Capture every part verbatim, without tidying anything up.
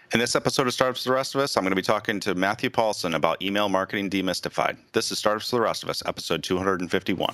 In this episode of Startups for the Rest of Us, I'm going to be talking to Matthew Paulson about email marketing demystified. This is Startups for the Rest of Us, episode two hundred fifty-one.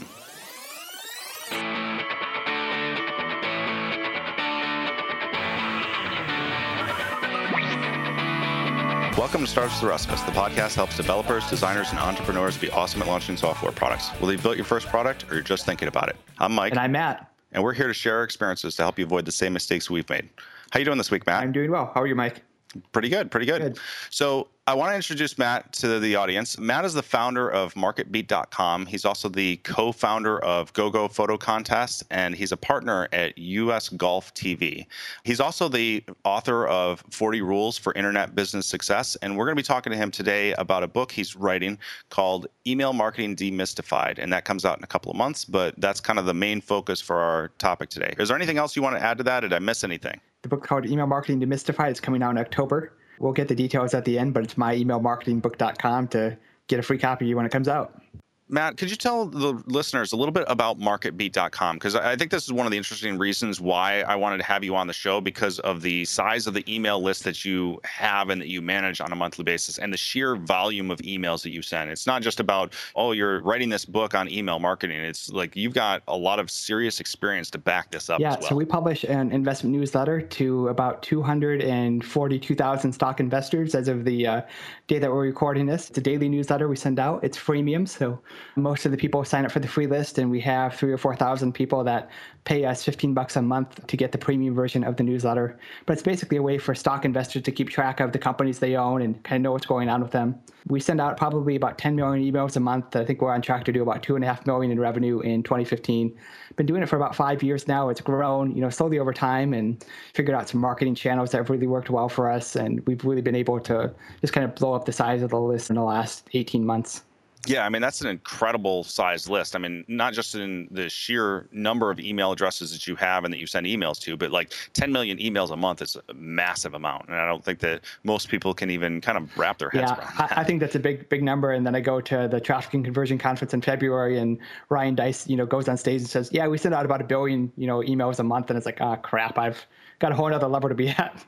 Welcome to Startups for the Rest of Us. The podcast helps developers, designers, and entrepreneurs be awesome at launching software products. Whether you've built your first product or you're just thinking about it. I'm Mike. And I'm Matt. And we're here to share our experiences to help you avoid the same mistakes we've made. How you doing this week, Matt? I'm doing well. How are you, Mike? Pretty good, pretty good. good. So I want to introduce Matt to the audience. Matt is the founder of market beat dot com. He's also the co-founder of GoGo Photo Contest, and he's a partner at U S Golf T V. He's also the author of forty Rules for Internet Business Success, and we're going to be talking to him today about a book he's writing called Email Marketing Demystified, and that comes out in a couple of months, but that's kind of the main focus for our topic today. Is there anything else you want to add to that? Did I miss anything? The book called Email Marketing Demystified is coming out in October. We'll get the details at the end, but it's my email marketing book dot com to get a free copy when it comes out. Matt, could you tell the listeners a little bit about market beat dot com? Because I think this is one of the interesting reasons why I wanted to have you on the show, because of the size of the email list that you have and that you manage on a monthly basis and the sheer volume of emails that you send. It's not just about, oh, you're writing this book on email marketing. It's like you've got a lot of serious experience to back this up yeah, as well. So we publish an investment newsletter to about two hundred forty-two thousand stock investors as of the uh, day that we're recording this. It's a daily newsletter we send out. It's freemium, so most of the people sign up for the free list, and we have three or four thousand people that pay us fifteen bucks a month to get the premium version of the newsletter. But it's basically a way for stock investors to keep track of the companies they own and kind of know what's going on with them. We send out probably about ten million emails a month. I think we're on track to do about two and a half million in revenue in twenty fifteen. Been doing it for about five years now. It's grown, you know, slowly over time, and figured out some marketing channels that have really worked well for us. And we've really been able to just kind of blow up the size of the list in the last eighteen months. Yeah, I mean, that's an incredible size list. I mean, not just in the sheer number of email addresses that you have and that you send emails to, but like ten million emails a month is a massive amount. And I don't think that most people can even kind of wrap their heads yeah, around that. I, I think that's a big, big number. And then I go to the Traffic and Conversion Conference in February, and Ryan Deiss, you know, goes on stage and says, yeah, we send out about a billion, you know, emails a month. And it's like, ah, crap, I've got a whole other level to be at.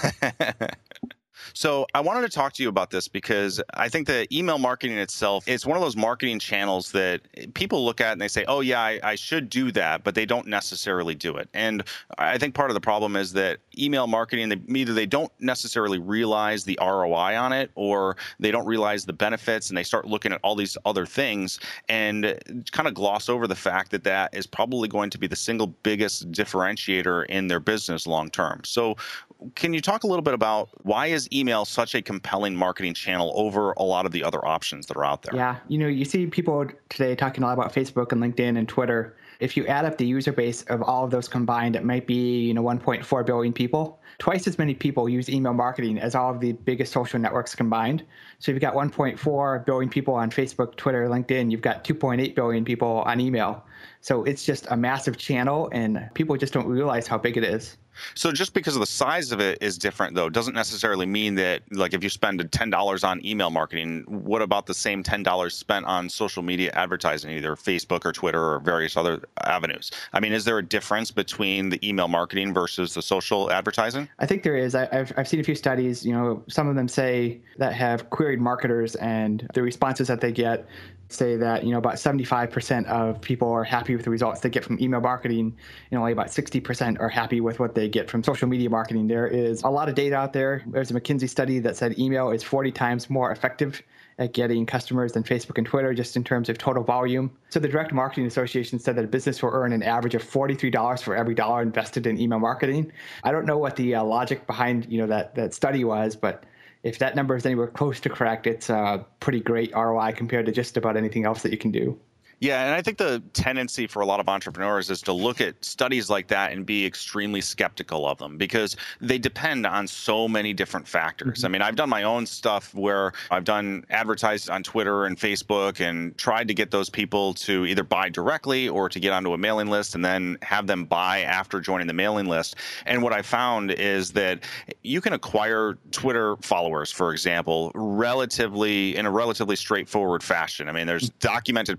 So I wanted to talk to you about this because I think that email marketing itself is one of those marketing channels that people look at and they say, oh, yeah, I, I should do that, but they don't necessarily do it. And I think part of the problem is that email marketing, they, either they don't necessarily realize the R O I on it, or they don't realize the benefits, and they start looking at all these other things and kind of gloss over the fact that that is probably going to be the single biggest differentiator in their business long term. So can you talk a little bit about why is email such a compelling marketing channel over a lot of the other options that are out there? Yeah, you know, you see people today talking a lot about Facebook and LinkedIn and Twitter. If you add up the user base of all of those combined, it might be, you know, one point four billion people. Twice as many people use email marketing as all of the biggest social networks combined. So you've got one point four billion people on Facebook, Twitter, LinkedIn. You've got two point eight billion people on email. So it's just a massive channel, and people just don't realize how big it is. So just because of the size of it is different, though, doesn't necessarily mean that, like, if you spend ten dollars on email marketing, what about the same ten dollars spent on social media advertising, either Facebook or Twitter or various other avenues? I mean, is there a difference between the email marketing versus the social advertising? I think there is. I, I've, I've seen a few studies, you know, some of them say that have queried marketers, and the responses that they get say that, you know, about seventy-five percent of people are happy with the results they get from email marketing, and only about sixty percent are happy with what they get from social media marketing. There is a lot of data out there. There's a McKinsey study that said email is forty times more effective at getting customers than Facebook and Twitter, just in terms of total volume. So the Direct Marketing Association said that a business will earn an average of forty-three dollars for every dollar invested in email marketing. I don't know what the uh, logic behind, you know, that, that study was, but if that number is anywhere close to correct, it's a pretty great R O I compared to just about anything else that you can do. Yeah, and I think the tendency for a lot of entrepreneurs is to look at studies like that and be extremely skeptical of them because they depend on so many different factors. Mm-hmm. I mean, I've done my own stuff where I've done advertised on Twitter and Facebook and tried to get those people to either buy directly or to get onto a mailing list and then have them buy after joining the mailing list. And what I found is that you can acquire Twitter followers, for example, relatively in a relatively straightforward fashion. I mean, there's documented processes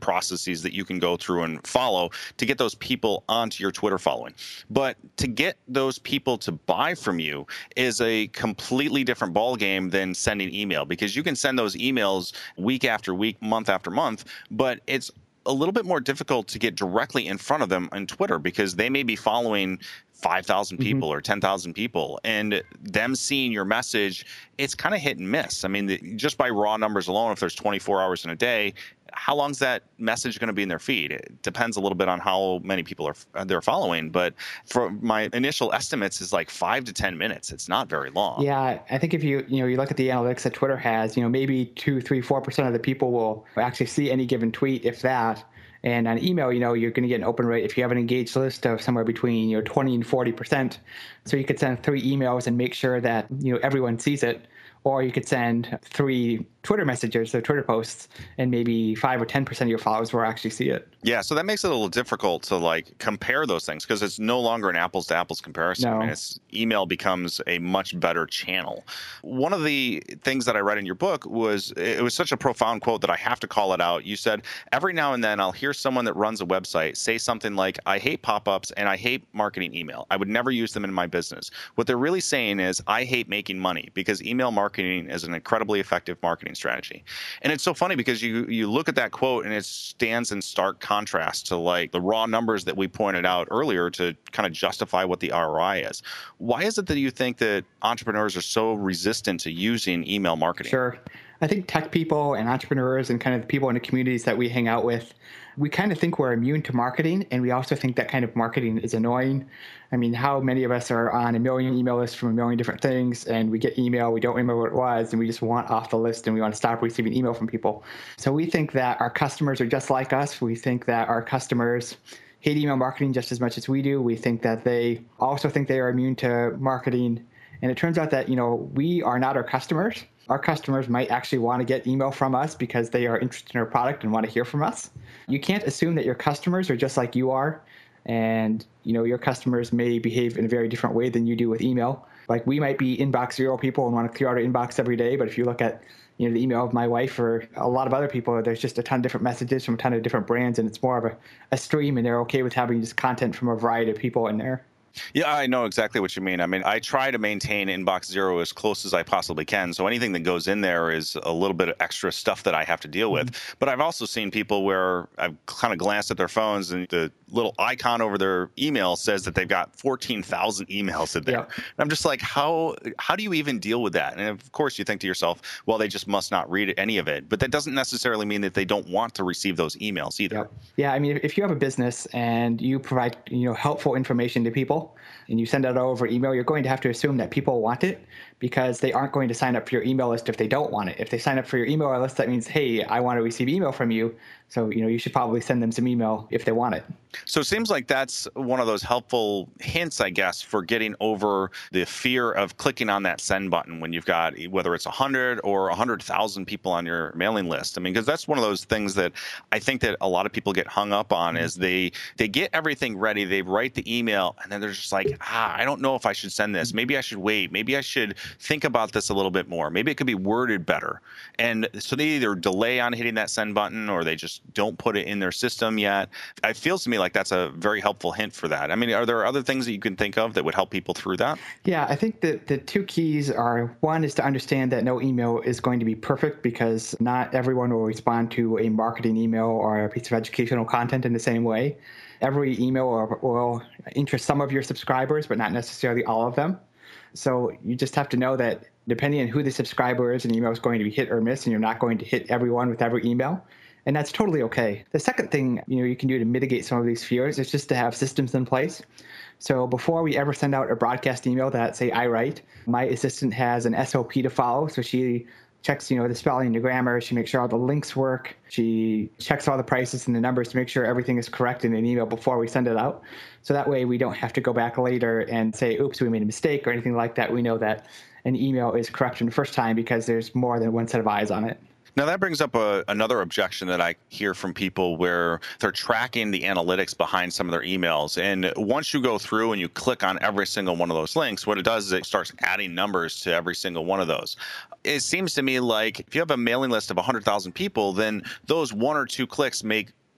processes that you can go through and follow to get those people onto your Twitter following. But to get those people to buy from you is a completely different ballgame than sending email, because you can send those emails week after week, month after month, but it's a little bit more difficult to get directly in front of them on Twitter because they may be following five thousand people mm-hmm. or ten thousand people, and them seeing your message, it's kind of hit and miss. I mean, the, just by raw numbers alone, if there's twenty-four hours in a day, how long's that message going to be in their feed? It depends a little bit on how many people are they're following, but for my initial estimates is like five to ten minutes. It's not very long. Yeah, I think if you you know you look at the analytics that Twitter has, you know maybe two, three, four percent of the people will actually see any given tweet, if that. And on email, you know, you're going to get an open rate if you have an engaged list of somewhere between, you know, twenty and forty percent. So you could send three emails and make sure that, you know, everyone sees it. Or you could send three Twitter messages or Twitter posts, and maybe five or ten percent of your followers will actually see it. Yeah, so that makes it a little difficult to like compare those things because it's no longer an apples to apples comparison. No. I mean, it's, email becomes a much better channel. One of the things that I read in your book was, it was such a profound quote that I have to call it out. You said, every now and then I'll hear someone that runs a website say something like, I hate pop-ups and I hate marketing email. I would never use them in my business. What they're really saying is, I hate making money because email marketing is an incredibly effective marketing strategy. And it's so funny because you you look at that quote and it stands in stark contrast to like the raw numbers that we pointed out earlier to kind of justify what the R O I is. Why is it that you think that entrepreneurs are so resistant to using email marketing? Sure. I think tech people and entrepreneurs and kind of the people in the communities that we hang out with, we kind of think we're immune to marketing, and we also think that kind of marketing is annoying. I mean, how many of us are on a million email lists from a million different things, and we get email, we don't remember what it was, and we just want off the list, and we want to stop receiving email from people. So we think that our customers are just like us. We think that our customers hate email marketing just as much as we do. We think that they also think they are immune to marketing. And it turns out that, you know, we are not our customers. Our customers might actually want to get email from us because they are interested in our product and want to hear from us. You can't assume that your customers are just like you are. And, you know, your customers may behave in a very different way than you do with email. Like, we might be inbox zero people and want to clear out our inbox every day. But if you look at, you know, the email of my wife or a lot of other people, there's just a ton of different messages from a ton of different brands. And it's more of a, a stream, and they're okay with having just content from a variety of people in there. Yeah, I know exactly what you mean. I mean, I try to maintain inbox zero as close as I possibly can. So anything that goes in there is a little bit of extra stuff that I have to deal with. Mm-hmm. But I've also seen people where I've kind of glanced at their phones and the little icon over their email says that they've got fourteen thousand emails in there. Yeah. And I'm just like, how how do you even deal with that? And of course, you think to yourself, well, they just must not read any of it. But that doesn't necessarily mean that they don't want to receive those emails either. Yeah, yeah, I mean, if you have a business and you provide, you know, helpful information to people, and you send it over email, you're going to have to assume that people want it, because they aren't going to sign up for your email list if they don't want it. If they sign up for your email list, that means, hey, I want to receive email from you. So, you know, you should probably send them some email if they want it. So it seems like that's one of those helpful hints, I guess, for getting over the fear of clicking on that send button when you've got, whether it's one hundred or one hundred thousand people on your mailing list. I mean, because that's one of those things that I think that a lot of people get hung up on is they they get everything ready, they write the email, and then they're just like, ah, I don't know if I should send this. Maybe I should wait. Maybe I should think about this a little bit more. Maybe it could be worded better. And so they either delay on hitting that send button or they just don't put it in their system yet. It feels to me like that's a very helpful hint for that. I mean, are there other things that you can think of that would help people through that? Yeah, I think that the two keys are, one is to understand that no email is going to be perfect, because not everyone will respond to a marketing email or a piece of educational content in the same way. Every email will, will interest some of your subscribers, but not necessarily all of them. So you just have to know that depending on who the subscriber is, an email is going to be hit or miss, and you're not going to hit everyone with every email. And that's totally okay. The second thing, you know, you can do to mitigate some of these fears is just to have systems in place. So before we ever send out a broadcast email that, say, I write, my assistant has an S O P to follow. So she checks, you know, the spelling, the grammar. She makes sure all the links work. She checks all the prices and the numbers to make sure everything is correct in an email before we send it out. So that way we don't have to go back later and say, oops, we made a mistake or anything like that. We know that an email is correct from the first time because there's more than one set of eyes on it. Now, that brings up a, another objection that I hear from people where they're tracking the analytics behind some of their emails. And once you go through and you click on every single one of those links, what it does is it starts adding numbers to every single one of those. It seems to me like if you have a mailing list of one hundred thousand people, then those one or two clicks make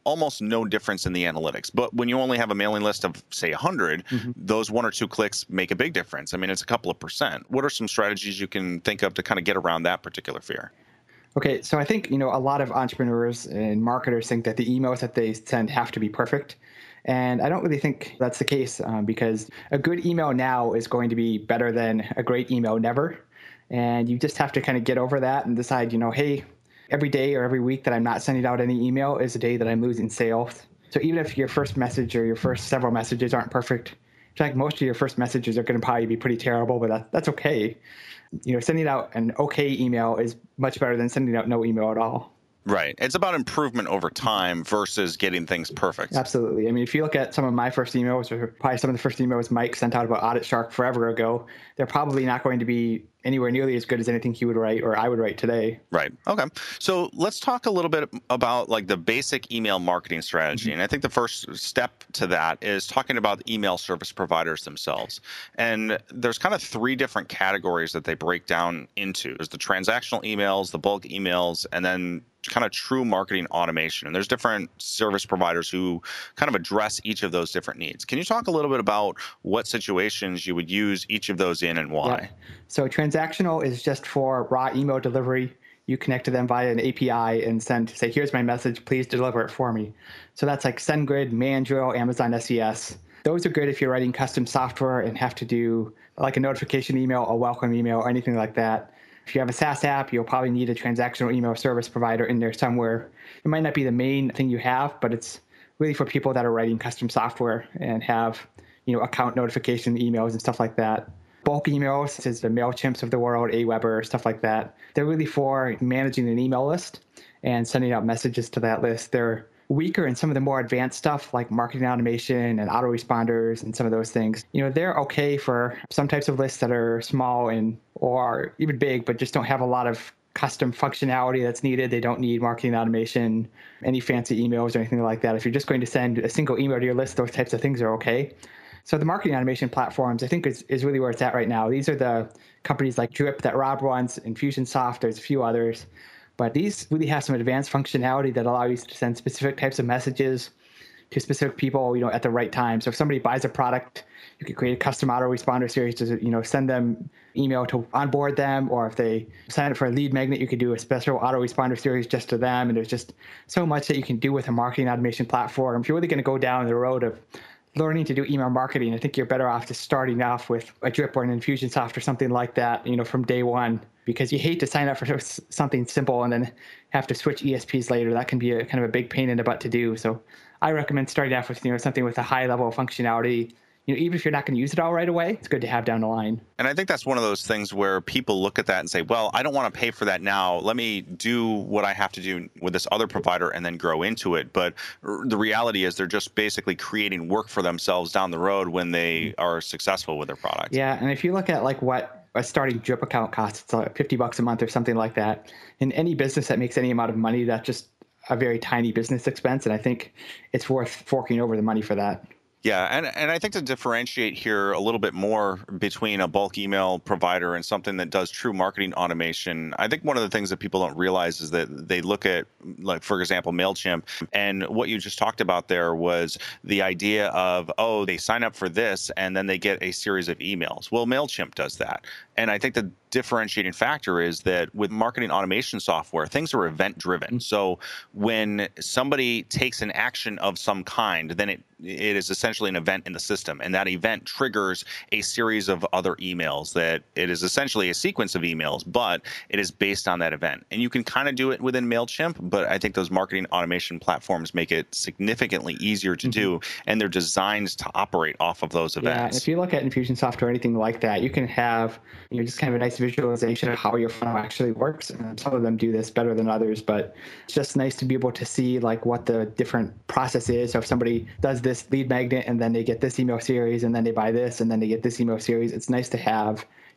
almost no difference in the analytics. But when you only have a mailing list of, say, one hundred, mm-hmm. those one or two clicks make a big difference. I mean, it's a couple of percent. What are some strategies you can think of to kind of get around that particular fear? Okay, so I think, you know, a lot of entrepreneurs and marketers think that the emails that they send have to be perfect. And I don't really think that's the case um, because a good email now is going to be better than a great email never. And you just have to kind of get over that and decide, you know, hey, every day or every week that I'm not sending out any email is a day that I'm losing sales. So even if your first message or your first several messages aren't perfect, in fact, most of your first messages are going to probably be pretty terrible, but that, that's okay. You know, sending out an okay email is much better than sending out no email at all. Right. It's about improvement over time versus getting things perfect. Absolutely. I mean, if you look at some of my first emails, or probably some of the first emails Mike sent out about Audit Shark forever ago, they're probably not going to be anywhere nearly as good as anything he would write or I would write today. Right. Okay. So let's talk a little bit about like the basic email marketing strategy. Mm-hmm. And I think the first step to that is talking about email service providers themselves. And there's kind of three different categories that they break down into. There's the transactional emails, the bulk emails, and then kind of true marketing automation. And there's different service providers who kind of address each of those different needs. Can you talk a little bit about what situations you would use each of those in and why? Yeah. So transactional is just for raw email delivery. You connect to them via an A P I and send, say, here's my message, please deliver it for me. So that's like SendGrid, Mandrill, Amazon S E S. Those are good if you're writing custom software and have to do like a notification email, a welcome email, or anything like that. If you have a SaaS app, you'll probably need a transactional email service provider in there somewhere. It might not be the main thing you have, but it's really for people that are writing custom software and have, you know, account notification emails and stuff like that. Bulk emails, such as the MailChimps of the world, Aweber, stuff like that. They're really for managing an email list and sending out messages to that list. They're weaker in some of the more advanced stuff like marketing automation and autoresponders and some of those things. You know, they're okay for some types of lists that are small and or even big, but just don't have a lot of custom functionality that's needed. They don't need marketing automation, any fancy emails or anything like that. If you're just going to send a single email to your list, those types of things are okay. So the marketing automation platforms, I think, is, is really where it's at right now. These are the companies like Drip that Rob runs, Infusionsoft, there's a few others. But these really have some advanced functionality that allow you to send specific types of messages to specific people, you know, at the right time. So if somebody buys a product, you could create a custom autoresponder series to, you know, send them email to onboard them. Or if they sign up for a lead magnet, you could do a special autoresponder series just to them. And there's just so much that you can do with a marketing automation platform. If you're really going to go down the road of learning to do email marketing, I think you're better off just starting off with a Drip or an Infusionsoft or something like that, you know, from day one, because you hate to sign up for something simple and then have to switch E S Ps later. That can be a kind of a big pain in the butt to do. So I recommend starting off with, you know, something with a high level of functionality. You know, even if you're not going to use it all right away, it's good to have down the line. And I think that's one of those things where people look at that and say, well, I don't want to pay for that now. Let me do what I have to do with this other provider and then grow into it. But the reality is they're just basically creating work for themselves down the road when they are successful with their product. Yeah. And if you look at like what a starting Drip account costs, it's like fifty bucks a month or something like that. In any business that makes any amount of money, that's just a very tiny business expense. And I think it's worth forking over the money for that. Yeah, and, and I think to differentiate here a little bit more between a bulk email provider and something that does true marketing automation, I think one of the things that people don't realize is that they look at, like, for example, MailChimp, and what you just talked about there was the idea of, oh, they sign up for this and then they get a series of emails. Well, MailChimp does that. And I think the differentiating factor is that with marketing automation software, things are event driven. So when somebody takes an action of some kind, then it it is essentially an event in the system. And that event triggers a series of other emails that it is essentially a sequence of emails, but it is based on that event. And you can kind of do it within MailChimp, but I think those marketing automation platforms make it significantly easier to mm-hmm. do. And they're designed to operate off of those events. Yeah, and if you look at Infusionsoft or anything like that, you can have, you know, just kind of a nice visualization of how your funnel actually works. And some of them do this better than others, but it's just nice to be able to see like what the different process is. So if somebody does this lead magnet and then they get this email series and then they buy this and then they get this email series, it's nice to have,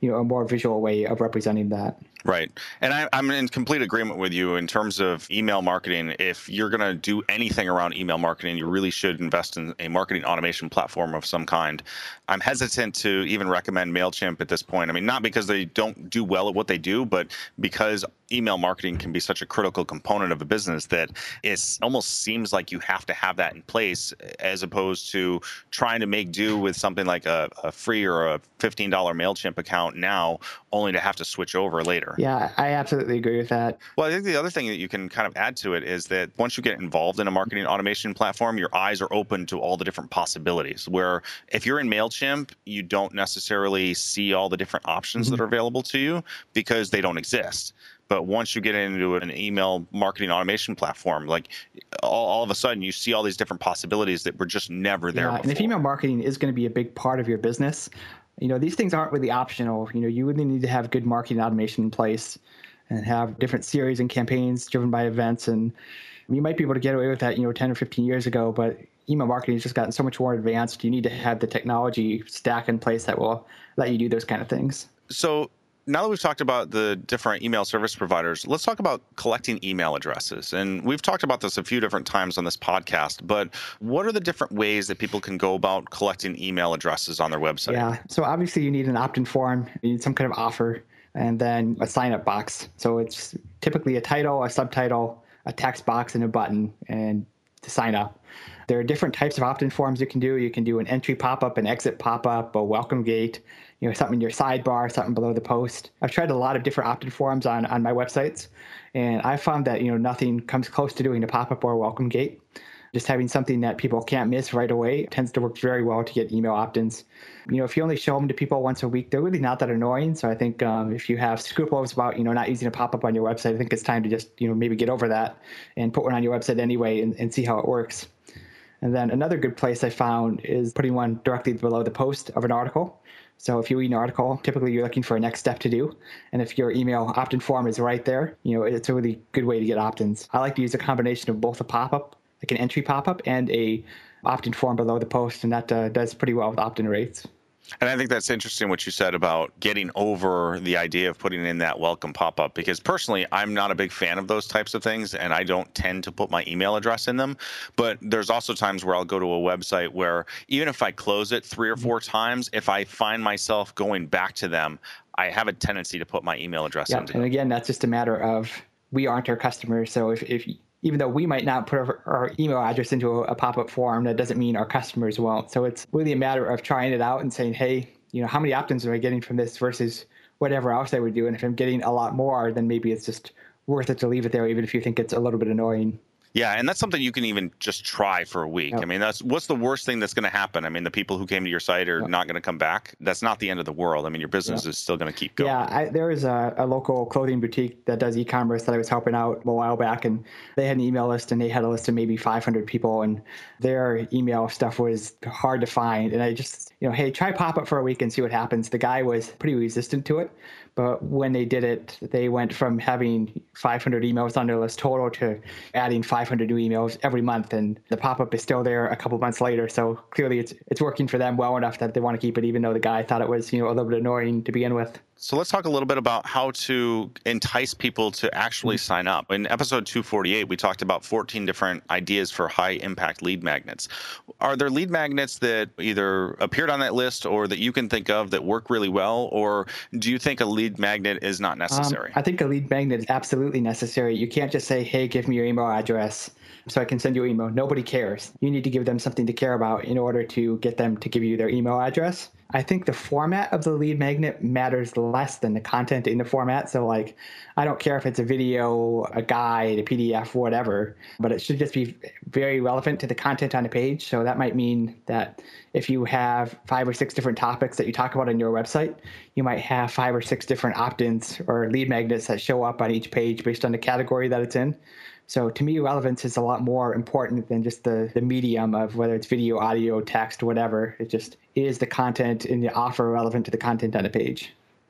you know, a more visual way of representing that. Right. And I, I'm in complete agreement with you in terms of email marketing. If you're going to do anything around email marketing, you really should invest in a marketing automation platform of some kind. I'm hesitant to even recommend MailChimp at this point. I mean, not because they don't do well at what they do, but because email marketing can be such a critical component of a business that it almost seems like you have to have that in place, as opposed to trying to make do with something like a, a free or a fifteen dollars MailChimp account now, only to have to switch over later. Yeah, I absolutely agree with that. Well, I think the other thing that you can kind of add to it is that once you get involved in a marketing automation platform, your eyes are open to all the different possibilities. Where if you're in MailChimp, you don't necessarily see all the different options mm-hmm. that are available to you because they don't exist. But once you get into an email marketing automation platform, like all, all of a sudden you see all these different possibilities that were just never there yeah, before. And if email marketing is going to be a big part of your business, you know, these things aren't really optional. You know, you really need to have good marketing automation in place and have different series and campaigns driven by events. And you might be able to get away with that, you know, ten or fifteen years ago, but email marketing has just gotten so much more advanced. You need to have the technology stack in place that will let you do those kind of things. So now that we've talked about the different email service providers, let's talk about collecting email addresses. And we've talked about this a few different times on this podcast, but what are the different ways that people can go about collecting email addresses on their website? Yeah, so obviously you need an opt-in form, you need some kind of offer, and then a sign-up box. So it's typically a title, a subtitle, a text box, and a button, and to sign up. There are different types of opt-in forms you can do. You can do an entry pop-up, an exit pop-up, a welcome gate, you know, something in your sidebar, something below the post. I've tried a lot of different opt-in forms on, on my websites, and I found that, you know, nothing comes close to doing a pop-up or a welcome gate. Just having something that people can't miss right away tends to work very well to get email opt-ins. You know, if you only show them to people once a week, they're really not that annoying. So I think um, if you have scruples about, you know, not using a pop-up on your website, I think it's time to just, you know, maybe get over that and put one on your website anyway and, and see how it works. And then another good place I found is putting one directly below the post of an article. So if you read an article, typically you're looking for a next step to do. And if your email opt-in form is right there, you know, it's a really good way to get opt-ins. I like to use a combination of both a pop-up, like an entry pop-up, and a opt-in form below the post, and that uh, does pretty well with opt-in rates. And I think that's interesting what you said about getting over the idea of putting in that welcome pop-up, because personally, I'm not a big fan of those types of things, and I don't tend to put my email address in them. But there's also times where I'll go to a website where even if I close it three or four times, if I find myself going back to them, I have a tendency to put my email address yeah, into and them. Again, that's just a matter of we aren't our customers. So if, if even though we might not put our, our email address into a, a pop-up form, that doesn't mean our customers won't. So it's really a matter of trying it out and saying, hey, you know, how many opt-ins am I getting from this versus whatever else I would do? And if I'm getting a lot more, then maybe it's just worth it to leave it there, even if you think it's a little bit annoying. Yeah, and that's something you can even just try for a week. Yep. I mean, that's what's the worst thing that's going to happen? I mean, the people who came to your site are yep. not going to come back. That's not the end of the world. I mean, your business yep. is still going to keep going. Yeah, I, there was a, a local clothing boutique that does e-commerce that I was helping out a while back, and they had an email list, and they had a list of maybe five hundred people, and their email stuff was hard to find. And I just, you know, hey, try pop-up for a week and see what happens. The guy was pretty resistant to it. But when they did it, they went from having five hundred emails on their list total to adding five hundred new emails every month. And the pop-up is still there a couple months later. So clearly it's it's working for them well enough that they want to keep it, even though the guy thought it was, you know, a little bit annoying to begin with. So let's talk a little bit about how to entice people to actually sign up. In episode two forty-eight, we talked about fourteen different ideas for high-impact lead magnets. Are there lead magnets that either appeared on that list or that you can think of that work really well? Or do you think a lead magnet is not necessary? Um, I think a lead magnet is absolutely necessary. You can't just say, hey, give me your email address so I can send you an email. Nobody cares. You need to give them something to care about in order to get them to give you their email address. I think the format of the lead magnet matters less than the content in the format. So like, I don't care if it's a video, a guide, a P D F, whatever, but it should just be very relevant to the content on the page. So that might mean that if you have five or six different topics that you talk about on your website, you might have five or six different opt-ins or lead magnets that show up on each page based on the category that it's in. So to me, relevance is a lot more important than just the, the medium of whether it's video, audio, text, whatever. It just is the content in the offer relevant to the content on the page.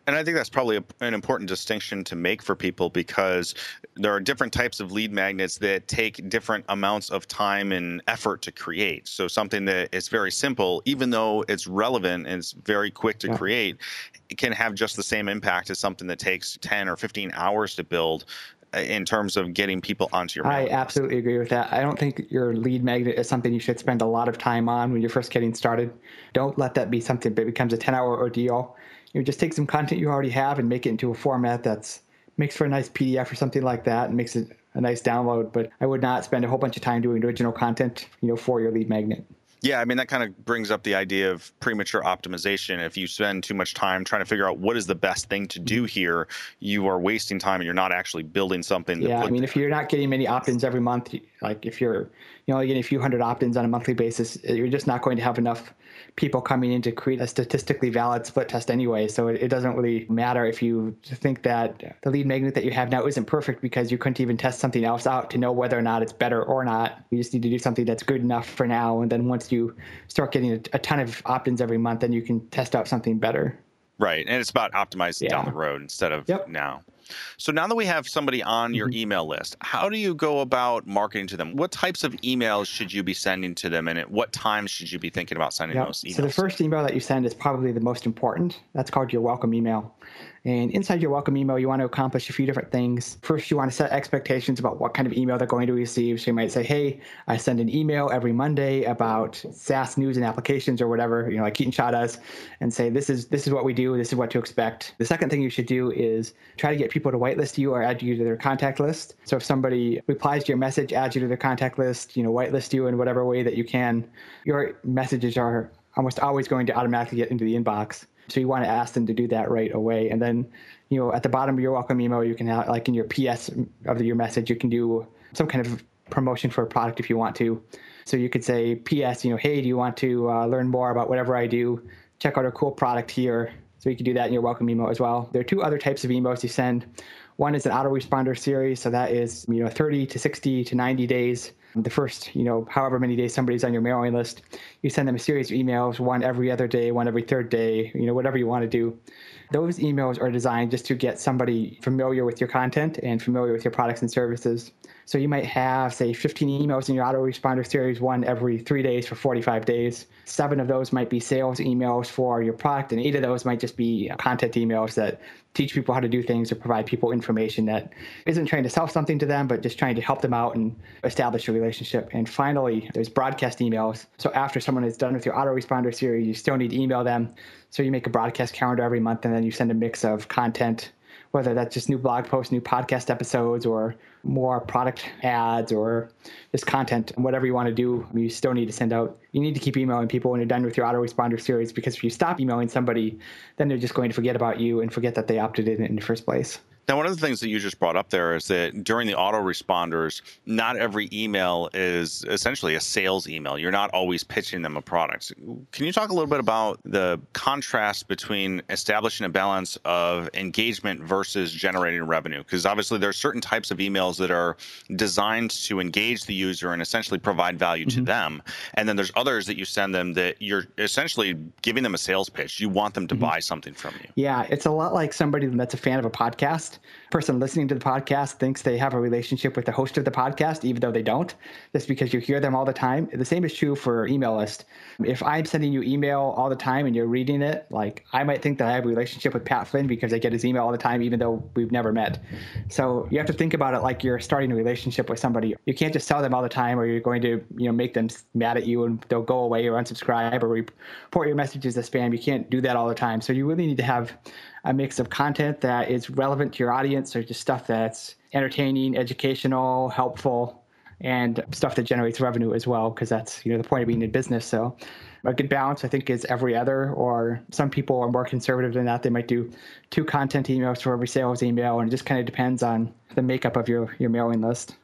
And I think that's probably a, an important distinction to make for people because there are different types of lead magnets that take different amounts of time and effort to create. So something that is very simple, even though it's relevant and it's very quick to Yeah. create, it can have just the same impact as something that takes ten or fifteen hours to build uh, in terms of getting people onto your I mailing list. absolutely agree with that. I don't think your lead magnet is something you should spend a lot of time on when you're first getting started. Don't let that be something that becomes a ten-hour ordeal. You know, just take some content you already have and make it into a format that's makes for a nice P D F or something like that and makes it a nice download. But I would not spend a whole bunch of time doing original content, you know, for your lead magnet. Yeah, I mean, that kind of brings up the idea of premature optimization. If you spend too much time trying to figure out what is the best thing to do here, you are wasting time and you're not actually building something. Yeah, I mean, there. if you're not getting many opt-ins every month, like if you're you know, getting a few hundred opt-ins on a monthly basis, you're just not going to have enough people coming in to create a statistically valid split test anyway. So it, it doesn't really matter if you think that the lead magnet that you have now isn't perfect because you couldn't even test something else out to know whether or not it's better or not. You just need to do something that's good enough for now. And then once you start getting a, a ton of opt-ins every month, then you can test out something better. Right. And it's about optimizing Yeah. down the road instead of Yep. now. So now that we have somebody on your Mhm. email list, how do you go about marketing to them? What types of emails should you be sending to them, and at what times should you be thinking about sending Yep. those emails? So the first email that you send is probably the most important. That's called your welcome email. And inside your welcome email, you want to accomplish a few different things. First, you want to set expectations about what kind of email they're going to receive. So you might say, hey, I send an email every Monday about SaaS news and applications or whatever, you know, like Keaton Shaw does, and say, this is this is what we do, this is what to expect. The second thing you should do is try to get people to whitelist you or add you to their contact list. So if somebody replies to your message, adds you to their contact list, you know, whitelist you in whatever way that you can, your messages are almost always going to automatically get into the inbox. So you want to ask them to do that right away. And then, you know, at the bottom of your welcome email, you can have, like in your P S of your message, you can do some kind of promotion for a product if you want to. So you could say, P S, you know, hey, do you want to uh, learn more about whatever I do? Check out a cool product here. So you can do that in your welcome email as well. There are two other types of emails you send. One is an autoresponder series. So that is, you know, thirty to sixty to ninety days. The first, you know, however many days somebody's on your mailing list, you send them a series of emails, one every other day, one every third day, you know, whatever you want to do. Those emails are designed just to get somebody familiar with your content and familiar with your products and services. So you might have, say, fifteen emails in your autoresponder series, one every three days for forty-five days. Seven of those might be sales emails for your product, and eight of those might just be content emails that teach people how to do things or provide people information that isn't trying to sell something to them, but just trying to help them out and establish a relationship. And finally, there's broadcast emails. So after someone is done with your autoresponder series, you still need to email them. So you make a broadcast calendar every month, and then you send a mix of content, whether that's just new blog posts, new podcast episodes, or more product ads, or just content, whatever you want to do, you still need to send out. You need to keep emailing people when you're done with your autoresponder series, because if you stop emailing somebody, then they're just going to forget about you and forget that they opted in in the first place. Now, one of the things that you just brought up there is that during the autoresponders, not every email is essentially a sales email. You're not always pitching them a product. Can you talk a little bit about the contrast between establishing a balance of engagement versus generating revenue? Because obviously there are certain types of emails that are designed to engage the user and essentially provide value Mm-hmm. to them. And then there's others that you send them that you're essentially giving them a sales pitch. You want them to mm-hmm. buy something from you. Yeah, it's a lot like somebody that's a fan of a podcast. Person listening to the podcast thinks they have a relationship with the host of the podcast, even though they don't, just because you hear them all the time. The same is true for email list. If I'm sending you email all the time and you're reading it, like I might think that I have a relationship with Pat Flynn because I get his email all the time, even though we've never met. So you have to think about it like you're starting a relationship with somebody. You can't just tell them all the time, or you're going to, you know, make them mad at you and they'll go away or unsubscribe or report your messages as spam. You can't do that all the time. So you really need to have a mix of content that is relevant to your audience, or just stuff that's entertaining, educational, helpful, and stuff that generates revenue as well, because that's, you know, the point of being in business. So a good balance, I think, is every other, or some people are more conservative than that. They might do two content emails for every sales email, and it just kind of depends on the makeup of your, your mailing list.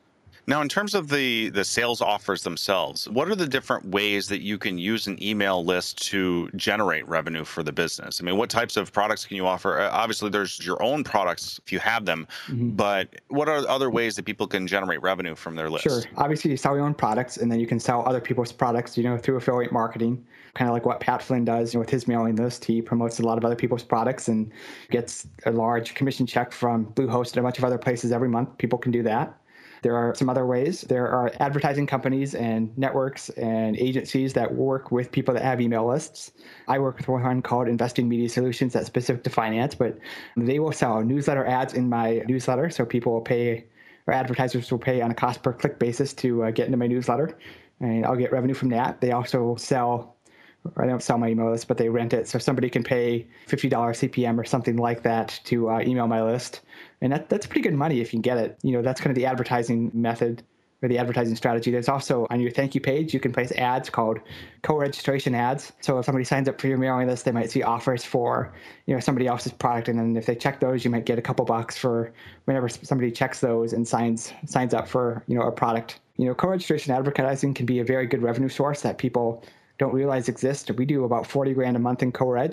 Now, in terms of the the sales offers themselves, what are the different ways that you can use an email list to generate revenue for the business? I mean, what types of products can you offer? Uh, Obviously, there's your own products if you have them, Mhm. but what are other ways that people can generate revenue from their Sure. list? Obviously, you sell your own products, and then you can sell other people's products, you know, through affiliate marketing, kind of like what Pat Flynn does, you know, with his mailing list. He promotes a lot of other people's products and gets a large commission check from Bluehost and a bunch of other places every month. People can do that. There are some other ways. There are advertising companies and networks and agencies that work with people that have email lists. I work with one called Investing Media Solutions that's specific to finance, but they will sell newsletter ads in my newsletter. So people will pay, or advertisers will pay on a cost per click basis to uh, get into my newsletter, and I'll get revenue from that. They also sell, or they don't sell my email list, but they rent it. So somebody can pay fifty dollars C P M or something like that to uh, email my list. And that, that's pretty good money if you can get it. You know, that's kind of the advertising method or the advertising strategy. There's also on your thank you page, you can place ads called co-registration ads. So if somebody signs up for your mailing list, they might see offers for, you know, somebody else's product. And then if they check those, you might get a couple bucks for whenever somebody checks those and signs signs up for, you know, a product. You know, co-registration advertising can be a very good revenue source that people don't realize exists. We do about forty grand a month in co-reg.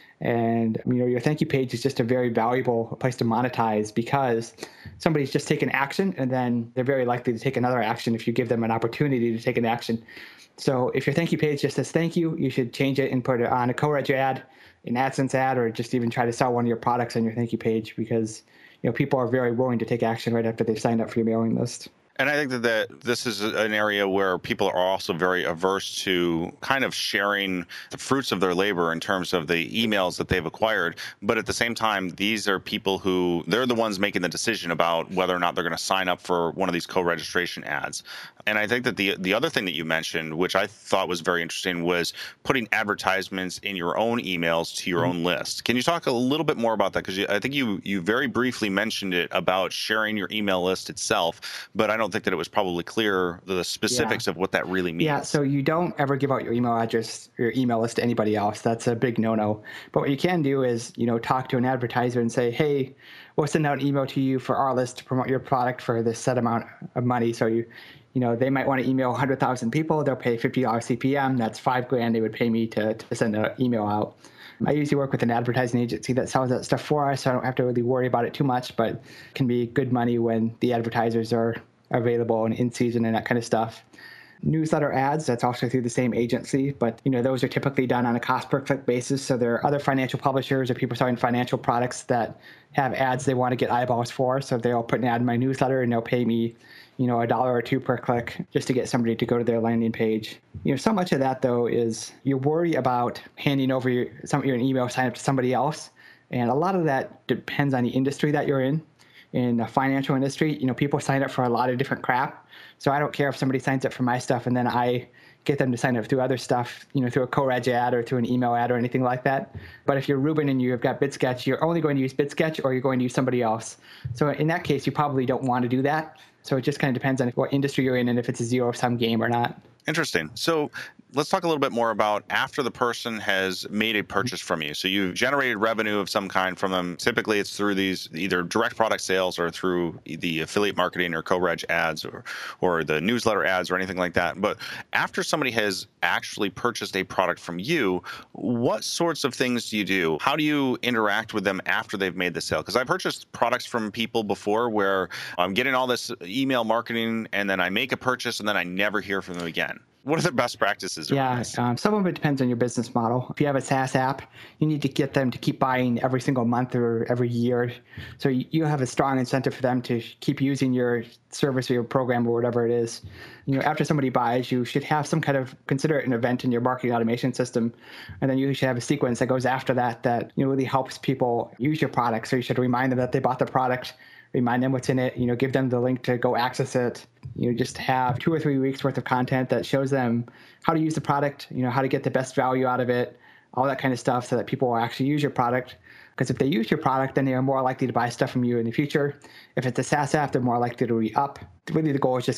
And, you know, your thank you page is just a very valuable place to monetize because somebody's just taken action, and then they're very likely to take another action if you give them an opportunity to take an action. So if your thank you page just says thank you, you should change it and put it on a co-reg ad, an AdSense ad, or just even try to sell one of your products on your thank you page because, you know, people are very willing to take action right after they've signed up for your mailing list. And I think that, that this is an area where people are also very averse to kind of sharing the fruits of their labor in terms of the emails that they've acquired. But at the same time, these are people who they're the ones making the decision about whether or not they're going to sign up for one of these co-registration ads. And I think that the the other thing that you mentioned, which I thought was very interesting, was putting advertisements in your own emails to your own list. Can you talk a little bit more about that? Because I think you you very briefly mentioned it about sharing your email list itself, but I don't think that it was probably clear the specifics Yeah. of what that really means. Yeah, so you don't ever give out your email address, your email list to anybody else. That's a big no-no. But what you can do is, you know, talk to an advertiser and say, hey, we'll send out an email to you for our list to promote your product for this set amount of money. So you, you know, they might want to email one hundred thousand people. They'll pay fifty dollars C P M. That's five grand they would pay me to, to send an email out. I usually work with an advertising agency that sells that stuff for us, so I don't have to really worry about it too much, but it can be good money when the advertisers are available and in season and that kind of stuff. Newsletter ads, that's also through the same agency, but you know those are typically done on a cost per click basis. So there are other financial publishers or people selling financial products that have ads they want to get eyeballs for. So they'll put an ad in my newsletter and they'll pay me, you know, a dollar or two per click just to get somebody to go to their landing page. You know, so much of that though is you worry about handing over your some your email sign up to somebody else, and a lot of that depends on the industry that you're in. In the financial industry, you know, people sign up for a lot of different crap. So I don't care if somebody signs up for my stuff and then I get them to sign up through other stuff, you know, through a co-reg ad or through an email ad or anything like that. But if you're Ruben and you've got BidSketch, you're only going to use BidSketch or you're going to use somebody else. So in that case, you probably don't want to do that. So it just kind of depends on what industry you're in and if it's a zero-sum game or not. Interesting. So let's talk a little bit more about after the person has made a purchase from you. So you've generated revenue of some kind from them. Typically, it's through these either direct product sales or through the affiliate marketing or co-reg ads or, or the newsletter ads or anything like that. But after somebody has actually purchased a product from you, what sorts of things do you do? How do you interact with them after they've made the sale? Because I purchased products from people before where I'm getting all this email marketing and then I make a purchase and then I never hear from them again. What are the best practices? Yeah, um, some of it depends on your business model. If you have a SaaS app, you need to get them to keep buying every single month or every year. So you have a strong incentive for them to keep using your service or your program or whatever it is. You know, after somebody buys, you should have some kind of, consider it an event in your marketing automation system. And then you should have a sequence that goes after that that, you know, really helps people use your product. So you should remind them that they bought the product, remind them what's in it, you know, give them the link to go access it. You know, just have two or three weeks worth of content that shows them how to use the product, you know, how to get the best value out of it, all that kind of stuff so that people will actually use your product. Because if they use your product, then they are more likely to buy stuff from you in the future. If it's a SaaS app, they're more likely to re-up. Really, the goal is just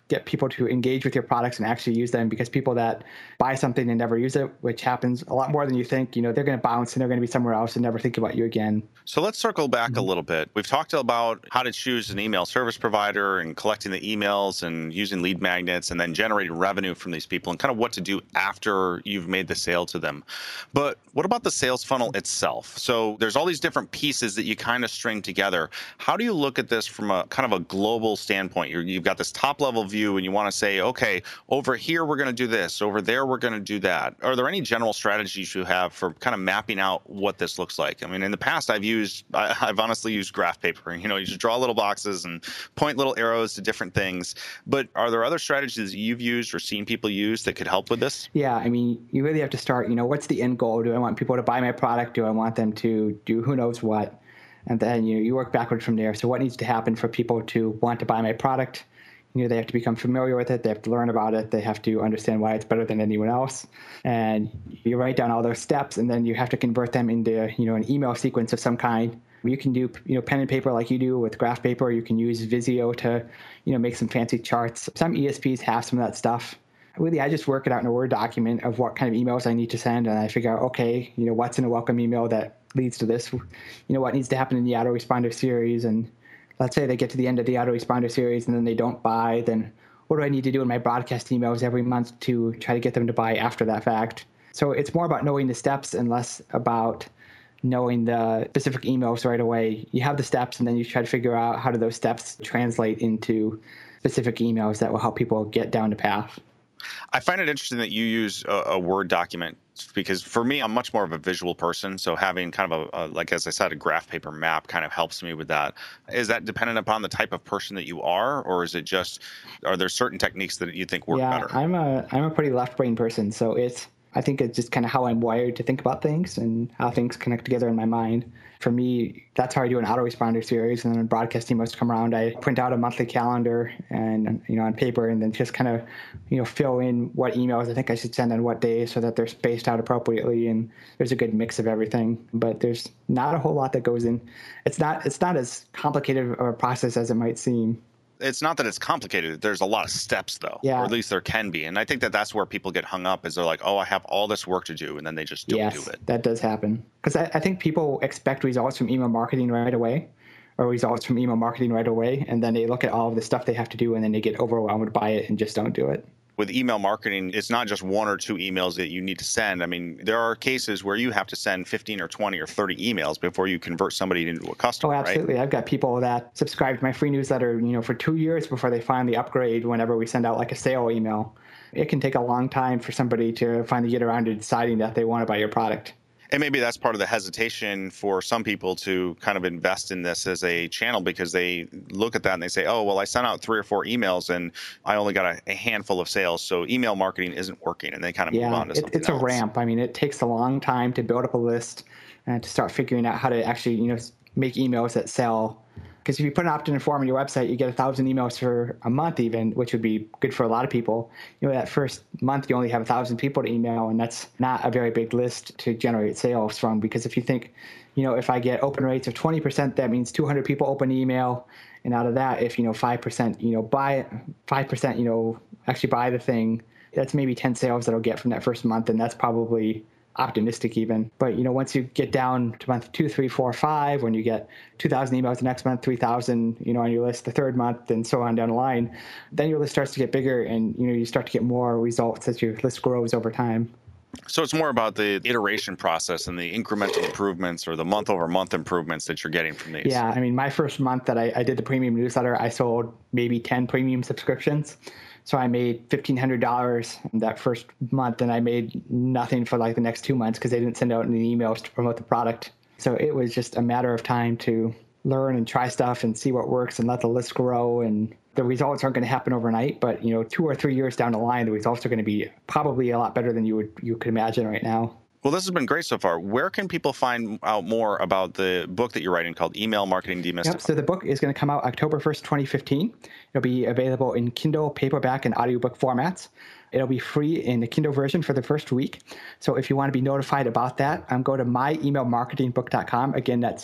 get people to engage with your products and actually use them, because people that buy something and never use it, which happens a lot more than you think, you know, they're going to bounce and they're going to be somewhere else and never think about you again. So let's circle back Mm-hmm. a little bit. We've talked about how to choose an email service provider and collecting the emails and using lead magnets and then generating revenue from these people and kind of what to do after you've made the sale to them. But what about the sales funnel itself? So there's all these different pieces that you kind of string together. How do you look at this from a kind of a global standpoint? You're, you've got this top level view and you want to say, okay, over here we're going to do this, over there we're going to do that. Are there any general strategies you have for kind of mapping out what this looks like? I mean, in the past I've used I, I've honestly used graph paper. You know, you just draw little boxes and point little arrows to different things. But are there other strategies that you've used or seen people use that could help with this? Yeah, I mean, you really have to start, you know, what's the end goal? Do I want people to buy my product? Do I want them to do who knows what? And then you, you work backwards from there. So what needs to happen for people to want to buy my product? You know, they have to become familiar with it. They have to learn about it. They have to understand why it's better than anyone else. And you write down all those steps, and then you have to convert them into, you know, an email sequence of some kind. You can do, you know, pen and paper like you do with graph paper. You can use Visio to, you know, make some fancy charts. Some E S Ps have some of that stuff. Really, I just work it out in a Word document of what kind of emails I need to send, and I figure out, okay, you know, what's in a welcome email that leads to this? You know, what needs to happen in the autoresponder series? And let's say they get to the end of the autoresponder series and then they don't buy, then what do I need to do in my broadcast emails every month to try to get them to buy after that fact? So it's more about knowing the steps and less about knowing the specific emails right away. You have the steps, and then you try to figure out how do those steps translate into specific emails that will help people get down the path. I find it interesting that you use a, a Word document, because for me, I'm much more of a visual person. So having kind of a, a, like, as I said, a graph paper map kind of helps me with that. Is that dependent upon the type of person that you are, or is it just, are there certain techniques that you think work yeah, better? I'm a, I'm a pretty left brain person. So it's, I think it's just kind of how I'm wired to think about things and how things connect together in my mind. For me, that's how I do an autoresponder series. And then when broadcast emails come around, I print out a monthly calendar and, you know, on paper, and then just kind of, you know, fill in what emails I think I should send on what day so that they're spaced out appropriately. And there's a good mix of everything, but there's not a whole lot that goes in. It's not, it's not as complicated of a process as it might seem. It's not that it's complicated. There's a lot of steps, though, yeah. or at least there can be. And I think that that's where people get hung up, is they're like, oh, I have all this work to do, and then they just don't yes, do it. That does happen. Because I, I think people expect results from email marketing right away, or results from email marketing right away, and then they look at all of the stuff they have to do, and then they get overwhelmed by it and just don't do it. With email marketing, it's not just one or two emails that you need to send. I mean, there are cases where you have to send fifteen or twenty or thirty emails before you convert somebody into a customer. Oh, absolutely. Right? I've got people that subscribe to my free newsletter, you know, for two years before they finally upgrade whenever we send out like a sale email. It can take a long time for somebody to finally get around to deciding that they want to buy your product. And maybe that's part of the hesitation for some people to kind of invest in this as a channel, because they look at that and they say, oh, well, I sent out three or four emails and I only got a, a handful of sales. So email marketing isn't working, and they kind of yeah, move on to it, something it's else. a ramp. I mean, it takes a long time to build up a list and to start figuring out how to actually, you know, make emails that sell. Because if you put an opt-in form on your website, you get a thousand emails for a month even, which would be good for a lot of people. You know, that first month, you only have a thousand people to email, and that's not a very big list to generate sales from. Because if you think, you know, if I get open rates of twenty percent, that means two hundred people open email. And out of that, if, you know, five percent, you know, buy it, five percent, you know, actually buy the thing, that's maybe ten sales that I'll get from that first month. And that's probably optimistic even. But, you know, once you get down to month two, three, four, five, when you get two thousand emails the next month, three thousand, you know, on your list the third month, and so on down the line, then your list starts to get bigger, and, you know, you start to get more results as your list grows over time. So it's more about the iteration process and the incremental improvements or the month over month improvements that you're getting from these. Yeah. I mean, my first month that I, I did the premium newsletter, I sold maybe ten premium subscriptions. So I made fifteen hundred dollars that first month, and I made nothing for like the next two months because they didn't send out any emails to promote the product. So it was just a matter of time to learn and try stuff and see what works and let the list grow. And the results aren't going to happen overnight, but, you know, two or three years down the line, the results are going to be probably a lot better than you would you could imagine right now. Well, this has been great so far. Where can people find out more about the book that you're writing called Email Marketing Demystified? Yep, so the book is going to come out October first, twenty fifteen. It'll be available in Kindle, paperback, and audiobook formats. It'll be free in the Kindle version for the first week. So if you want to be notified about that, um, go to my email marketing book dot com. Again, that's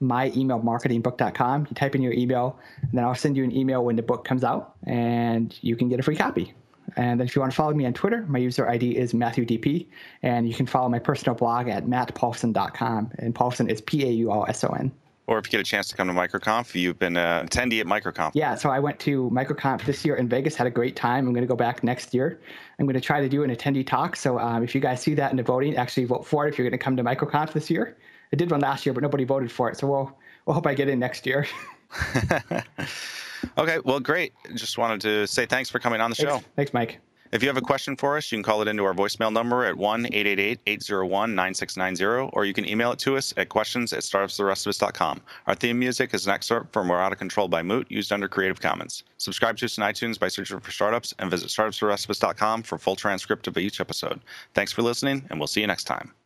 my email marketing book dot com. You type in your email, and then I'll send you an email when the book comes out, and you can get a free copy. And then if you want to follow me on Twitter, my user I D is Matthew D P, and you can follow my personal blog at matt paulson dot com, and Paulson is P A U L S O N. Or if you get a chance to come to MicroConf, you've been an attendee at MicroConf. Yeah, so I went to MicroConf this year in Vegas, had a great time. I'm going to go back next year. I'm going to try to do an attendee talk. So um, if you guys see that in the voting, actually vote for it if you're going to come to MicroConf this year. I did one last year, but nobody voted for it. So we'll, we'll hope I get in next year. Okay, well, great. Just wanted to say thanks for coming on the show. Thanks, thanks Mike. If you have a question for us, you can call it into our voicemail number at one eight eight eight, eight zero one, nine six nine zero, or you can email it to us at questions at startups the rest of us dot com. Our theme music is an excerpt from We're Out of Control by Moot, used under Creative Commons. Subscribe to us on iTunes by searching for Startups, and visit startups the rest of us dot com for a full transcript of each episode. Thanks for listening, and we'll see you next time.